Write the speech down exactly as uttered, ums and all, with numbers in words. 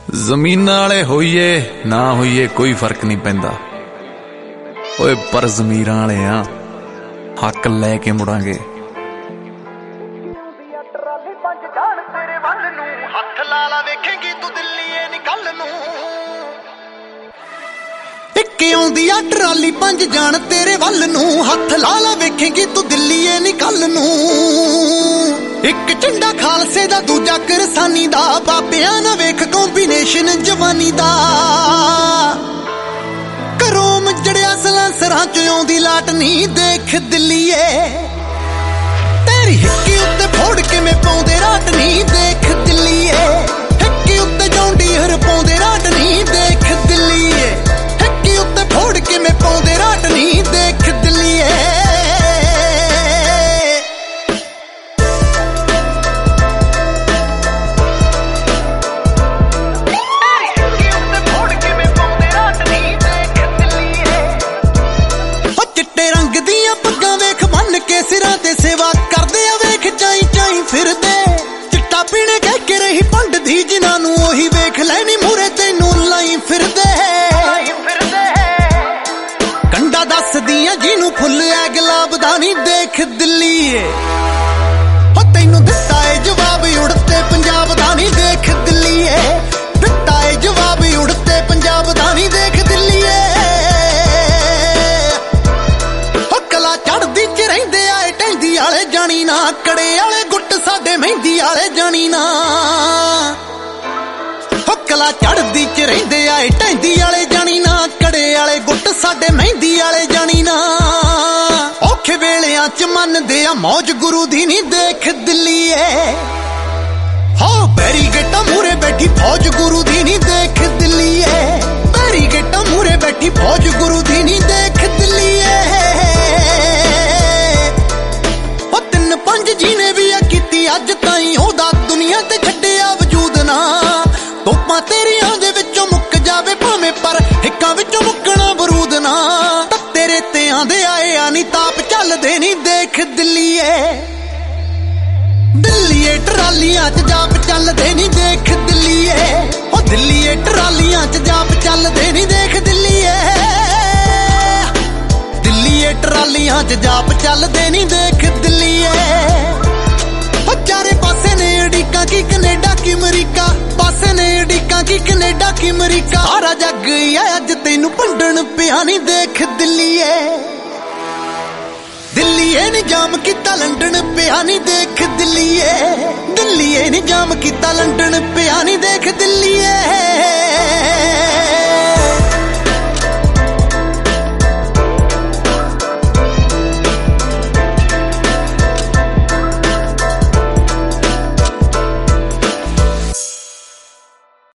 ਜ਼ਮੀਨਾਂ ਵਾਲੇ ਹੋਈਏ ਨਾ ਹੋਈਏ ਕੋਈ ਫਰਕ ਨਹੀਂ ਪੈਂਦਾ ਓਏ, ਪਰ ਜ਼ਮੀਰਾਂ ਵਾਲੇ ਆ ਹੱਕ ਲੈ ਕੇ ਮੁੜਾਂਗੇ। ਹੱਥ ਲਾ ਲਾ ਵੇਖੇਂਗੀ ਤੂੰ ਦਿੱਲੀਏ ਨੀ ਕੱਲ ਨੂੰ। ਇੱਕ ਆਉਂਦੀ ਆ ਟਰਾਲੀ ਪੰਜ ਜਾਣ ਤੇਰੇ ਵੱਲ ਨੂੰ, ਹੱਥ ਲਾ ਲਾ ਵੇਖੇਂਗੀ ਤੂੰ ਦਿੱਲੀਏ ਨੀ ਕੱਲ ਨੂੰ। ਇੱਕ ਝੰਡਾ ਖਾਲਸੇ ਦਾ ਦੂਜਾ ਕਿਰਸਾਨੀ ਦਾ, ਬਾਬਿਆਂ ਨਾ ਵੇਖ ਕੰਬੀਨੇਸ਼ਨ ਜਵਾਨੀ ਦਾ। ਘਰੋਂ ਮਜੜਿਆ ਸਲਾਂਸਰਾਂ ਚ ਆਉਂਦੀ ਲਾਟ ਨੀ ਦੇਖ ਦਿੱਲੀਏ, ਤੇਰੀ ਹਿੱਕੀ ਉੱਤੇ ਫੋੜ ਕਿਵੇਂ ਪਾਉਂਦੇ ਰਾਟ ਨੀ ਦੇਖ ਦਿੱਲੀਏ। ਹਿੱਕੀ ਉੱਤੇ ਜੌਂਡੀ ਹਰ ਪਾਉਂਦੇ ਰਾਟ ਨੀ ਦੇਖ ਦਿੱਲੀਏ, ਹਿੱਕੀ ਉੱਤੇ ਫੋੜ ਕਿਵੇਂ ਪਾਉਂਦੇ ਰਾਟ ਨੀ ਦੇਖ ਦਿੱਲੀਏ। ਸਿਰਾਂ ਤੇ ਸੇਵਾ ਕਰਦੇ ਆ ਵੇਖ ਚਾਈ ਚਾਈ ਫਿਰਦੇ, ਚਿੱਟਾ ਪੀਣੇ ਕਹਿ ਕੇ ਰਹੀ ਪੰਡਦੀ ਜਿਨ੍ਹਾਂ ਨੂੰ ਉਹੀ ਵੇਖ ਲੈਣੀ ਮੂਰੇ ਤੈਨੂੰ ਲਾਈ ਫਿਰਦੇ। ਕੰਡਾ ਦੱਸਦੀਆਂ ਜਿਹਨੂੰ ਫੁੱਲ ਐ ਗੁਲਾਬ ਦਾ ਨੀ ਦੇਖ ਦਿੱਲੀਏ, ਹੋ ਤੈਨੂੰ ਦਿੱਤਾ ਏ ਜਵਾਬ ਉੜਤੇ ਪੰਜਾਬ ਦਾ ਨੀ ਦੇਖ ਦਿੱਲੀਏ। ਦਿੱਤਾ ਏ ਜਵਾਬ ਉੜਤੇ ਪੰਜਾਬ ਦਾ ਨੀ ਦੇਖ ਦਿੱਲੀਏ। ਆਲੇ ਜਾਣੀ ਨਾ ਕੜੇ ਵਾਲੇ ਗੁੱਟ ਸਾਡੇ ਮਹਿੰਦੀ ਵਾਲੇ ਜਾਣੀ ਨਾ, ਹੱਕਲਾ ਚੜਦੀ ਚ ਰਹਿੰਦੇ ਆਏ ਟੈਂਦੀ ਵਾਲੇ ਜਾਣੀ ਨਾ, ਕੜੇ ਵਾਲੇ ਗੁੱਟ ਸਾਡੇ ਮਹਿੰਦੀ ਵਾਲੇ ਜਾਣੀ ਨਾ। ਔਖੇ ਵੇਲਿਆਂ ਚ ਮੰਨਦੇ ਆ ਮੌਜ ਗੁਰੂ ਦੀ ਨੀ ਦੇਖ ਦਿੱਲੀਏ, ਹੋ ਬੈਰੀਗੇਟਾਂ ਮੂਰੇ ਬੈਠੀ ਫੌਜ ਗੁਰੂ ਦੀ ਨੀ ਦੇਖ ਦਿੱਲੀਏ। ਬੈਰੀਗੇਟਾਂ ਮੂਰੇ ਬੈਠੀ ਫੌਜ ਗੁਰੂ ਦੀ ਨੀ ਦੇਖ ਦਿੱਲੀਏ। ਪੰਜ ਜੀਨੇ ਵੀ ਆ ਕੀਤੀ ਅੱਜ ਤਾਈਂ ਉਹਦਾ ਦੁਨੀਆ ਤੇ ਛੱਡਿਆ ਵਜੂਦ ਨਾ। ਤੋਪਾਂ ਤੇਰੀਆਂ ਦੇ ਵਿੱਚੋਂ ਮੁੱਕ ਜਾਵੇ ਭਾਵੇਂ, ਪਰ ਹਿੱਕਾਂ ਵਿੱਚੋਂ ਮੁੱਕਣਾ ਬਰੂਦ ਨਾ। ਤਾਂ ਤੇਰੇ ਤੇ ਆਂਦੇ ਆਏ ਆ ਨੀ ਤਾਪ ਚੱਲਦੇ ਨੀ ਦੇਖ ਦਿੱਲੀਏ। ਦਿੱਲੀਏ ਟਰਾਲੀਆਂ ਚ ਜਾਪ ਚੱਲਦੇ ਨੀ ਦੇਖ ਦਿੱਲੀਏ, ਉਹ ਦਿੱਲੀਏ ਟਰਾਲੀਆਂ ਚ ਜਾਪ ਚੱਲਦੇ ਨੀ ਦੇਖ ਦਿੱਲੀਏ। ਦਿੱਲੀਏ ਟਰਾਲੀਆਂ ਚ ਜਾਪ ਚੱਲਦੇ ਨੀ ਦੇਖ ਦਿੱਲੀਏ। ਚਾਰੇ ਪਾਸੇ ਨੇ ਅੜੀਕਾਂ ਕੀ ਕੈਨੇਡਾ ਕੀ ਅਮਰੀਕਾ, ਪਾਸੇ ਨੇ ਅੜੀਕਾਂ ਕੀ ਕੈਨੇਡਾ ਕੀ ਅਮਰੀਕਾ। ਸਾਰਾ ਜੱਗ ਆ ਅੱਜ ਤੈਨੂੰ ਭੰਡਣ ਪਿਆ ਨੀ ਦੇਖ ਦਿੱਲੀਏ। ਦਿੱਲੀਏ ਨੀ ਜਾਮ ਕੀਤਾ ਲੰਡਨ ਪਿਆ ਨੀ ਦੇਖ ਦਿੱਲੀਏ। ਦਿੱਲੀਏ ਨੀ ਜਾਮ ਕੀਤਾ ਲੰਡਨ ਪਿਆ ਨੀ ਦੇਖ ਦਿੱਲੀਏ।